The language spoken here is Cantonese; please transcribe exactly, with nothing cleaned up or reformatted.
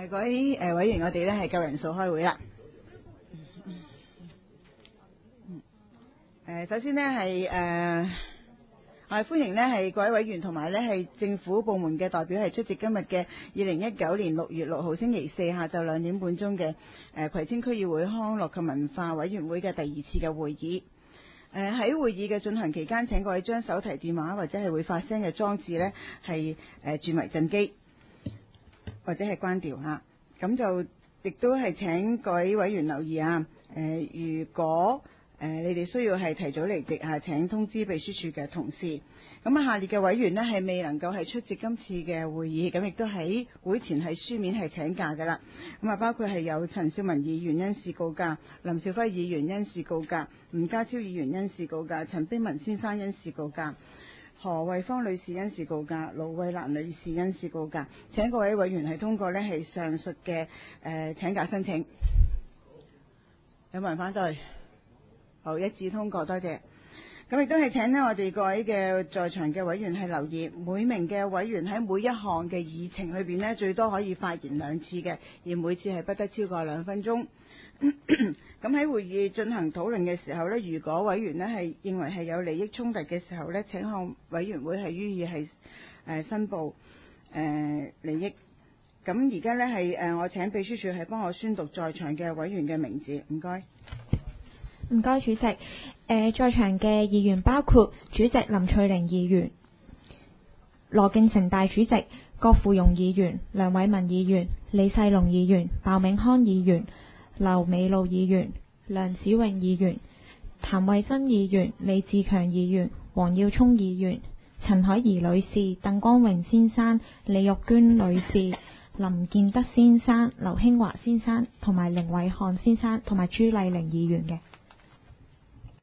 誒各位誒委員，我哋咧係夠人數開會啦。誒首先呢係誒我係歡迎呢係各位委員同埋呢係政府部門嘅代表係出席今日嘅二零一九年六月六號星期四下晝兩點半鐘嘅誒葵青區議會康樂及文化委員會嘅第二次嘅會議。誒喺會議嘅進行期間，請各位將手提電話或者係會發聲嘅裝置呢係誒轉為震機或者係關掉嚇。咁就亦都係請各位委員留意啊。誒如果誒、呃，你哋需要係提早離席啊，請通知秘書處嘅同事。咁啊，下列嘅委員呢係未能夠係出席今次嘅會議，咁亦都喺會前係書面係請假㗎啦。咁啊，包括係有陳少文議員因事告假，林兆輝議員因事告假，吳家超議員因事告假，陳冰文先生因事告假，何慧芳女士因事告假，盧慧蘭女士因事告假。請各位委員係通過呢係上述嘅誒、呃、請假申請。有冇人反對？好，一致通過，多謝。咁亦都係請呢我哋各位嘅在場嘅委員係留意，每名嘅委員喺每一項嘅議程裏邊呢，最多可以發言兩次嘅，而每次係不得超過兩分鐘。咁喺會議進行討論嘅時候呢，如果委員呢係認為係有利益衝突嘅時候呢，請向委員會係予以係誒申報誒、呃、利益。咁而家呢係誒我請秘書處係幫我宣讀在場嘅委員嘅名字，唔該。 唔該，主席。誒、呃，在場嘅議員包括主席林翠玲議員、羅敬成大主席、郭富庸議員、梁偉文議員、李世龍議員、鮑明康議員、劉美露議員、梁子穎議員、譚慧珍議員、李志強議員、黃耀聰議員、陳海怡女士、鄧光榮先生、李玉娟女士、林建德先生、劉興華先生同埋凌偉漢先生同埋朱麗玲議員嘅。